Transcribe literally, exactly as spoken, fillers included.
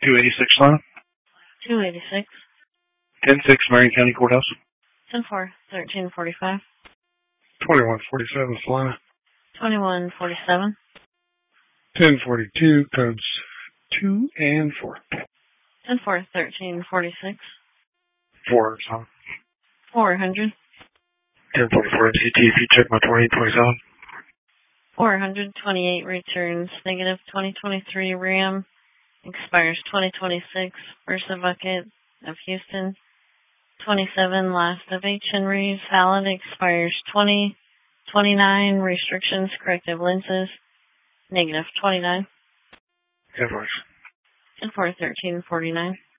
two eighty-six Lana. two eighty-six. ten six Marion County Courthouse. ten four, thirteen forty-five. twenty-one forty-seven Solana. twenty-one forty-seven. ten forty-two, codes two and four. ten four, thirteen forty-six. four, Solana. four hundred. ten forty-four M C T, if you check my twenty twenty-seven. four hundred twenty-eight returns, negative twenty twenty-three RAM, expires twenty twenty-six, Versa Bucket of Houston. twenty-seven last of H. Henry's, valid, expires twenty twenty-nine, restrictions, corrective lenses, negative twenty-nine. Invoice. ten four, thirteen forty-nine.